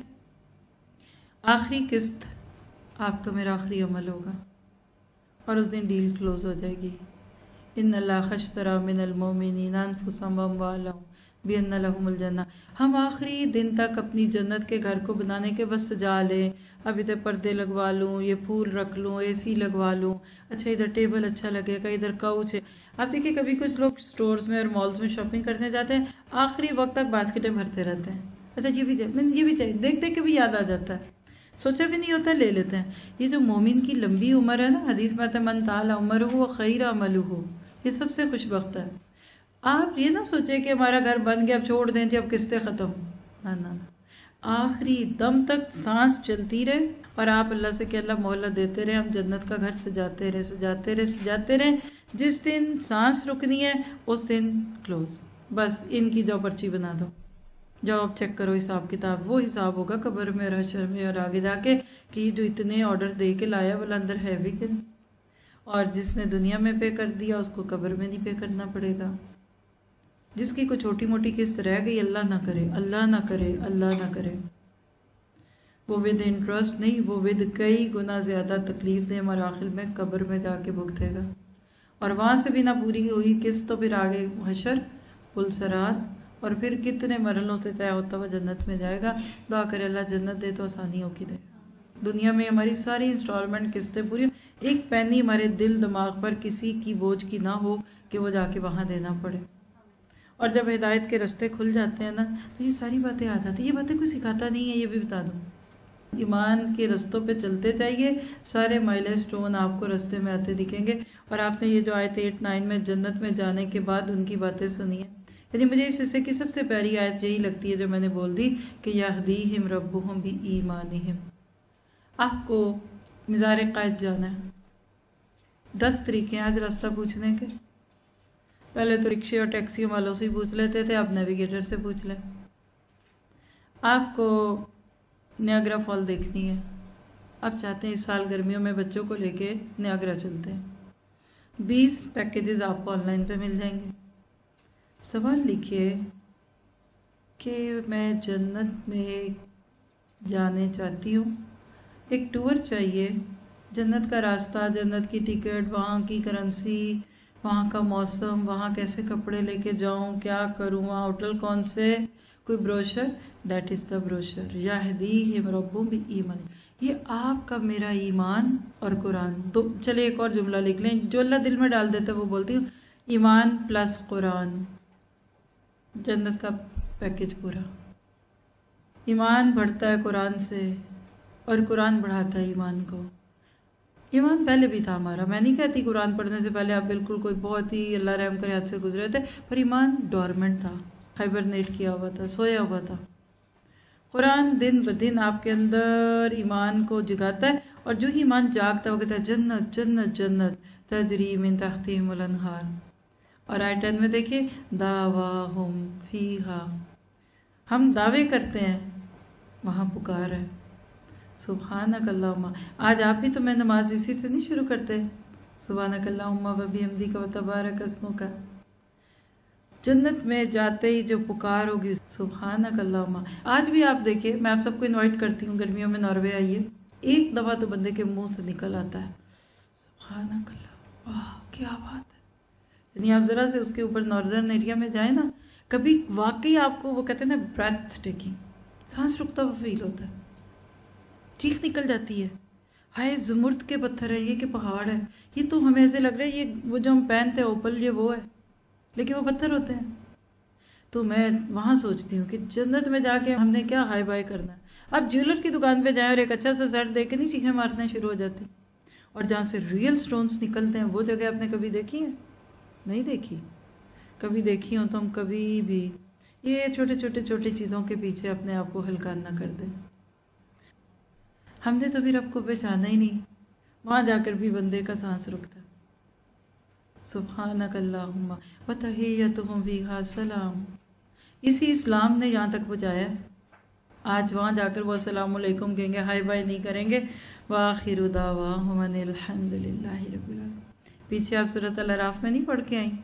آخری قسط آپ کا میرا آخری عمل ہوگا اور اس دن ڈیل کلوز ہو جائے گی. ان اللہ اشتری من المؤمنین انفسهم واموالهم بان لهم الجنہ. ہم آخری دن تک اپنی جنت کے گھر کو بنانے کے بس سجا لیں، اب ادھر پردے لگوا لوں، یہ پھول رکھ لوں، اے سی لگوا لوں، اچھا ادھر ٹیبل اچھا لگے گا، ادھر کاؤچ ہے. آپ دیکھیے کبھی کچھ لوگ سٹورز میں اور مالز میں شاپنگ کرنے جاتے ہیں، آخری وقت تک باسکٹیں بھرتے رہتے ہیں. اچھا یہ بھی چاہیے، یہ بھی چاہیے، دیکھ دیکھ کے بھی یاد آ جاتا ہے، سوچا بھی نہیں ہوتا، لے لیتے ہیں. یہ جو مومن کی لمبی عمر ہے نا، حدیث میں آتا ہے من طال عمرہ وخیر عملہ، یہ سب سے خوش بخت ہے. آپ یہ نہ سوچیں کہ ہمارا گھر بن گیا اب چھوڑ دیں جی اب قسطیں ختم. نہ، آخری دم تک سانس چلتی رہے اور آپ اللہ سے کہ اللہ مہلت دیتے رہے، ہم جنت کا گھر سجاتے رہے سجاتے رہے سجاتے رہے. جس دن سانس رکنی ہے اس دن کلوز، بس ان کی جو پرچی بنا دو، جاؤ آپ چیک کرو حساب کتاب. وہ حساب ہوگا قبر میں اور حشر میں اور آگے جا کے کہ جو اتنے آرڈر دے کے لایا بلا اندر ہے بھی کہ نہیں. اور جس نے دنیا میں پے کر دیا اس کو قبر میں نہیں پے کرنا پڑے گا. جس کی کوئی چھوٹی موٹی قسط رہ گئی، اللہ نہ کرے اللہ نہ کرے اللہ نہ کرے، وہ ود انٹرسٹ نہیں، وہ ود کئی گنا زیادہ تکلیف دے ہمارے آخر میں قبر میں جا کے بھگتے گا. اور وہاں سے بھی نہ پوری ہوئی قسط تو پھر آگے حشر، پلسرات، اور پھر کتنے مرحلوں سے طے ہوتا ہوا جنت میں جائے گا. دعا کرے اللہ جنت دے تو آسانیوں کی دے. دنیا میں ہماری ساری انسٹالمنٹ قسطیں پوری، ایک پینی ہمارے دل دماغ پر کسی کی بوجھ کی نہ ہو کہ وہ جا کے وہاں دینا پڑے. اور جب ہدایت کے رستے کھل جاتے ہیں نا تو یہ ساری باتیں آ جاتی ہیں. یہ باتیں کوئی سکھاتا نہیں ہے، یہ بھی بتا دوں. ایمان کے رستوں پہ چلتے جائیے، سارے مائل سٹون آپ کو رستے میں آتے دکھیں گے. اور آپ نے یہ جو آیت 8 9 میں جنت میں جانے کے بعد ان کی باتیں سنی ہیں، یعنی مجھے اس حصے کی سب سے پیاری آیت یہی لگتی ہے جو میں نے بول دی کہ یہدیہم ربہم بایمانہم. آپ کو مزار قائد جانا ہے، 10 طریقے ہیں آج راستہ پوچھنے کے. پہلے تو رکشے اور ٹیکسی والوں سے ہی پوچھ لیتے تھے، اب نیویگیٹر سے پوچھ لیں. آپ کو نیاگرا فال دیکھنی ہے، آپ چاہتے ہیں اس سال گرمیوں میں بچوں کو لے کے نیاگرا چلتے ہیں، 20 پیکیجز آپ کو آن لائن پہ مل جائیں گے. سوال لکھیے کہ میں جنت میں جانے چاہتی ہوں، ایک ٹور چاہیے، جنت کا راستہ، جنت کی ٹکٹ، وہاں کی کرنسی، وہاں کا موسم، وہاں کیسے کپڑے لے کے جاؤں، کیا کروں، وہاں ہوٹل کون سے، کوئی brochure. That is the brochure. یہدیہم ربہم بایمان. یہ آپ کا میرا ایمان اور قرآن دو. چلے ایک اور جملہ لکھ لیں جو اللہ دل میں ڈال دیتا ہے، وہ بولتی ہوں ایمان پلس قرآن، جنت کا پیکج پورا. ایمان بڑھتا ہے قرآن سے اور قرآن بڑھاتا ہے ایمان کو. ایمان پہلے بھی تھا ہمارا، میں نہیں کہتی قرآن پڑھنے سے پہلے آپ بالکل کوئی بہت ہی اللہ رحم کرے حد سے گزرے تھے، پر ایمان ڈورمنٹ تھا، ہائبرنیٹ کیا ہوا تھا، سویا ہوا تھا. قرآن دن بدن آپ کے اندر ایمان کو جگاتا ہے، اور جو ہی ایمان جاگتا ہے وہ کہتا ہے جنت جنت جنت تجری من تحتہم الانہار. اور آیت 10 میں دیکھیے دعواہم فیہا، ہم دعوے کرتے ہیں، وہاں پکار ہے. سبحانک اللہم. آج آپ بھی تو میں نماز اسی سے نہیں شروع کرتے، سبحانک اللہم و بحمدک و تبارک اسمک. جنت میں جاتے ہی جو پکار ہوگی سبحانک اللہم. آج بھی آپ دیکھیں، میں آپ سب کو انوائٹ کرتی ہوں گرمیوں میں ناروے آئیے، ایک دفعہ تو بندے کے منہ سے نکل آتا ہے سبحانک اللہ، واہ کیا بات ہے. یعنی آپ ذرا سے اس کے اوپر ناردرن ایریا میں جائیں نا، کبھی واقعی آپ کو وہ کہتے ہیں نا بریتھ ٹیکنگ، سانس رکتا ہوا فیل ہوتا ہے، چیخ نکل جاتی ہے. ہائے زمرد کے پتھر ہے، یہ کہ پہاڑ ہے، یہ تو ہمیں ایسے لگ رہا ہے یہ وہ جو ہم پہنتے ہیں اوپل، یہ وہ ہے، لیکن وہ پتھر ہوتے ہیں. تو میں وہاں سوچتی ہوں کہ جنت میں جا کے ہم نے کیا ہائی بائی کرنا ہے. اب جیولر کی دکان پہ جائیں اور ایک اچھا سا سیٹ دیکھ کے نہیں چیخیں مارنا شروع ہو جاتی. اور جہاں سے ریئل سٹونز نکلتے ہیں وہ جگہ آپ نے کبھی دیکھی ہے؟ نہیں دیکھی. کبھی دیکھی ہوں تو ہم کبھی بھی یہ چھوٹے چھوٹے چیزوں کے پیچھے اپنے آپ کو ہلکا نہ کر دیں. ہم نے تو بھی رب کو پہچانا ہی نہیں، وہاں جا کر بھی بندے کا سانس رکتا ہے۔ سبحانک اللہم وتحیتہم فیہا سلام، اسی اسلام نے یہاں تک پہنچایا ہے۔ آج وہاں جا کر وہ السلام علیکم کہیں گے، ہائی بائی نہیں کریں گے، وآخر دعواہم ان الحمد للہ رب العالمین۔ پیچھے آپ سورۃ الاعراف میں نہیں پڑھ کے آئیں؟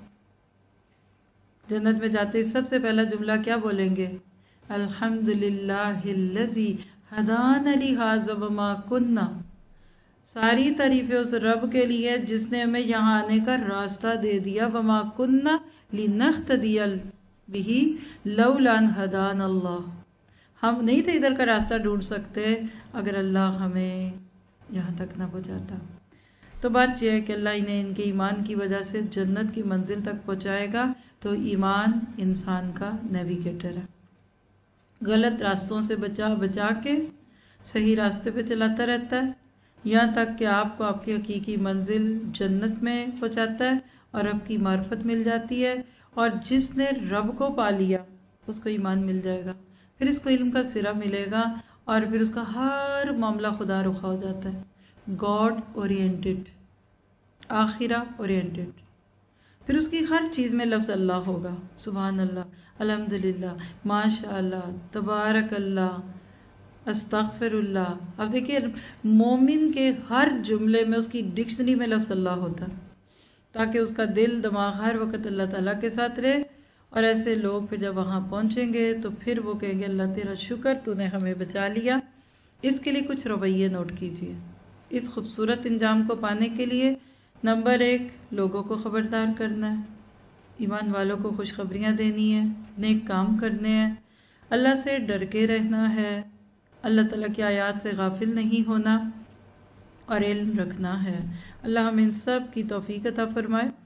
جنت میں جاتے سب سے پہلا جملہ کیا بولیں گے؟ الحمد للہ الذی ہدانا لہذا وما کننا، ساری تعریفیں اس رب کے لیے جس نے ہمیں یہاں آنے کا راستہ دے دیا، وما کننا لنہتدی بہ لولا ان ہدانا اللہ، ہم نہیں تھے ادھر کا راستہ ڈھونڈ سکتے اگر اللہ ہمیں یہاں تک نہ پہنچاتا۔ تو بات یہ ہے کہ اللہ انہیں ان کے ایمان کی وجہ سے جنت کی منزل تک پہنچائے گا۔ تو ایمان انسان کا نیویگیٹر ہے، غلط راستوں سے بچا کے صحیح راستے پہ چلاتا رہتا ہے، یہاں تک کہ آپ کو آپ کی حقیقی منزل جنت میں پہنچاتا ہے اور رب کی معرفت مل جاتی ہے۔ اور جس نے رب کو پا لیا اس کو ایمان مل جائے گا، پھر اس کو علم کا سرا ملے گا، اور پھر اس کا ہر معاملہ خدا رخا ہو جاتا ہے، گاڈ اورینٹڈ، آخرہ اورینٹڈ۔ پھر اس کی ہر چیز میں لفظ اللہ ہوگا، سبحان اللہ، الحمدللہ، ماشاء اللہ، تبارک اللہ، استغفر اللہ۔ اب دیکھیے مومن کے ہر جملے میں اس کی ڈکشنری میں لفظ اللہ ہوتا ہے، تاکہ اس کا دل دماغ ہر وقت اللہ تعالیٰ کے ساتھ رہے۔ اور ایسے لوگ پھر جب وہاں پہنچیں گے تو پھر وہ کہیں گے اللہ تیرا شکر، تو نے ہمیں بچا لیا۔ اس کے لیے کچھ رویے نوٹ کیجئے۔ اس خوبصورت انجام کو پانے کے لیے نمبر 1، لوگوں کو خبردار کرنا ہے، ایمان والوں کو خوشخبریاں دینی ہے، نیک کام کرنے ہیں، اللہ سے ڈر کے رہنا ہے، اللہ تعالیٰ کی آیات سے غافل نہیں ہونا، اور علم رکھنا ہے۔ اللہ ہم ان سب کی توفیق عطا فرمائے۔